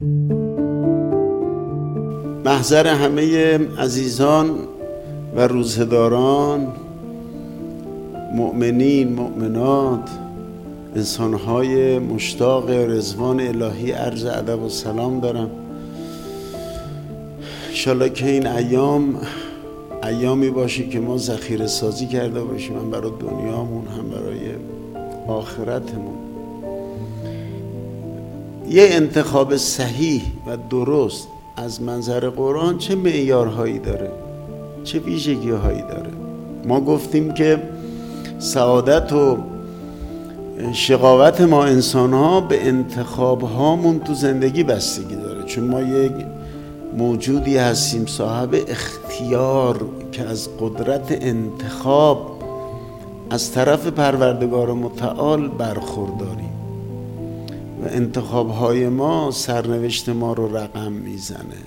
محضر همه عزیزان و روزه‌داران، مؤمنین، مؤمنات، انسان‌های مشتاق رضوان الهی عرض ادب و سلام دارم. انشالله که این ایامی باشه که ما ذخیره سازی کرده باشیم، هم برای دنیامون هم برای آخرتمون. یه انتخاب صحیح و درست از منظر قرآن چه معیارهایی داره، چه ویژگی‌هایی داره؟ ما گفتیم که سعادت و شقاوت ما انسان‌ها به انتخاب‌هامون تو زندگی بستگی داره، چون ما یک موجودی هستیم صاحب اختیار که از قدرت انتخاب از طرف پروردگار متعال برخورداریم و انتخاب‌های ما سرنوشت ما رو رقم میزنه.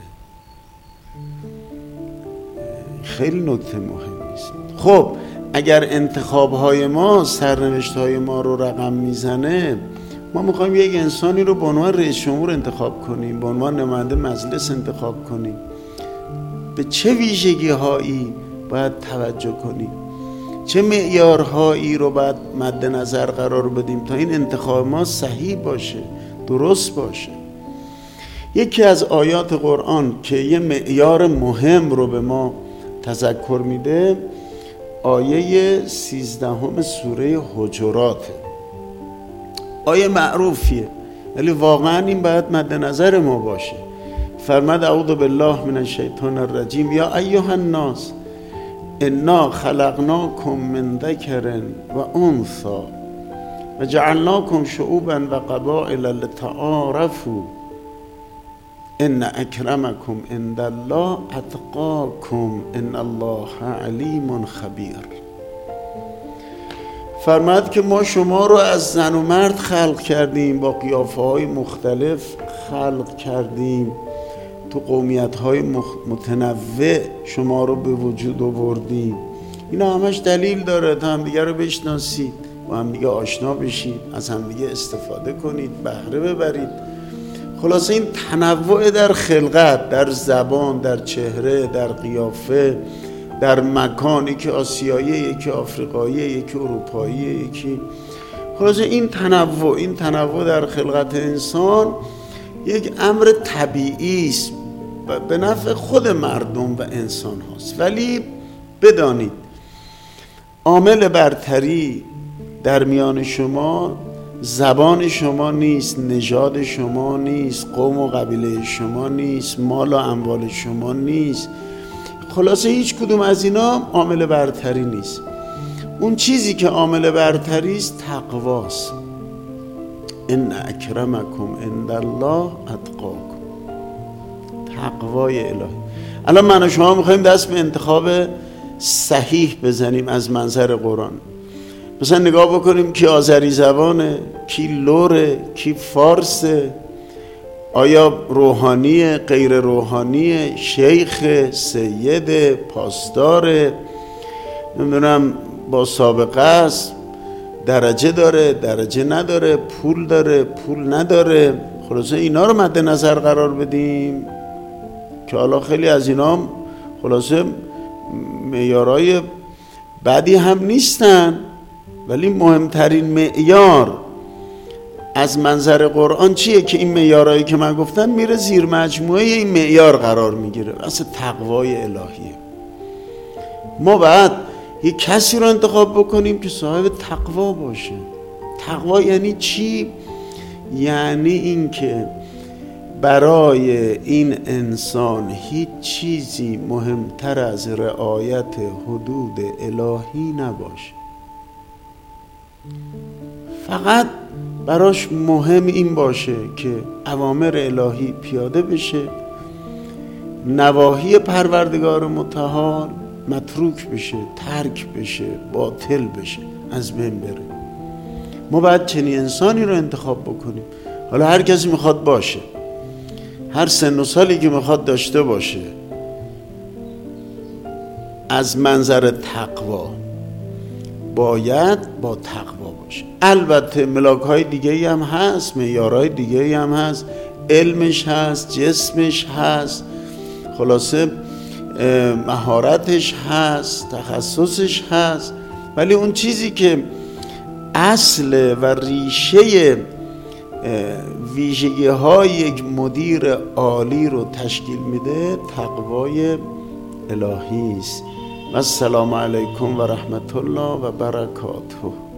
خیلی نکته مهمی است. خب اگر انتخاب‌های ما سرنوشت‌های ما رو رقم میزنه، ما میخوایم یک انسانی رو به عنوان رئیس جمهور انتخاب کنیم، به عنوان نماینده مجلس انتخاب کنیم. به چه ویژگی‌هایی باید توجه کنیم؟ چه معیارهایی رو باید مد نظر قرار بدیم تا این انتخاب ما صحیح باشه، درست باشه؟ یکی از آیات قرآن که یه معیار مهم رو به ما تذکر میده، آیه 13 سوره حجرات. آیه معروفیه ولی واقعا این باید مد نظر ما باشه. فرمود اعوذ بالله من الشیطان الرجیم یا ایها الناس انا خلقناکم من ذکر و انثی و جعلناکم شعوبا و قبائل لتعارفوا ان اکرمکم عند الله اتقاکم ان الله علیم خبیر. فرمود که ما شما رو از زن و مرد خلق کردیم، با قیافه های مختلف خلق کردیم، تو قومیت های متنوع شما رو به وجود آوردیم. اینا همش دلیل داره تا همدیگه رو بشناسید، با همدیگه آشنا بشید، از همدیگه استفاده کنید، بهره ببرید. خلاصه این تنوع در خلقت، در زبان، در چهره، در قیافه، در مکان، یکی آسیایی، یکی آفریقایی، یکی اروپایی، یکی، خلاصه این تنوع در خلقت انسان یک امر طبیعی است به نفع خود مردم و انسان هاست. ولی بدانید عامل برتری در میان شما زبان شما نیست، نژاد شما نیست، قوم و قبیله شما نیست، مال و اموال شما نیست. خلاصه هیچ کدوم از اینا عامل برتری نیست. اون چیزی که عامل برتری است تقواست. ان اکرمکم عند الله اتقاکم، تقوای الهی. الان من و شما میخوایم دست به انتخاب صحیح بزنیم از منظر قرآن. مثلا نگاه بکنیم کی آذری زبانه، کی لوره، کی فارسه، آیا روحانیه، غیر روحانیه، شیخ، سید، پاسداره، نمیدونم با سابقه است، درجه داره، درجه نداره، پول داره، پول نداره. خلاصه اینا رو مد نظر قرار بدیم که حالا خیلی از اینا خلاصه معیارای بدی هم نیستن، ولی مهمترین معیار از منظر قرآن چیه که این معیارهایی که من گفتم میره زیر مجموعه این معیار قرار میگیره، اصلا تقوای الهیه. ما باید یک کسی رو انتخاب بکنیم که صاحب تقوا باشه. تقوا یعنی چی؟ یعنی این که برای این انسان هیچ چیزی مهمتر از رعایت حدود الهی نباشه. فقط براش مهم این باشه که اوامر الهی پیاده بشه، نواهی پروردگار متعال متروک بشه، ترک بشه، باطل بشه، از بین بره. ما باید چنین انسانی رو انتخاب بکنیم. حالا هر کسی میخواد باشه، هر سن و سالی که میخواد داشته باشه، از منظر تقوا باید با تقوا باشه. البته ملاک‌های دیگه‌ای هم هست، معیارهای دیگه‌ای هم هست. علمش هست، جسمش هست، خلاصه مهارتش هست، تخصصش هست، ولی اون چیزی که اصل و ریشه ویژگی های یک مدیر عالی رو تشکیل میده تقوای الهی است. و السلام علیکم و رحمت الله و برکاته.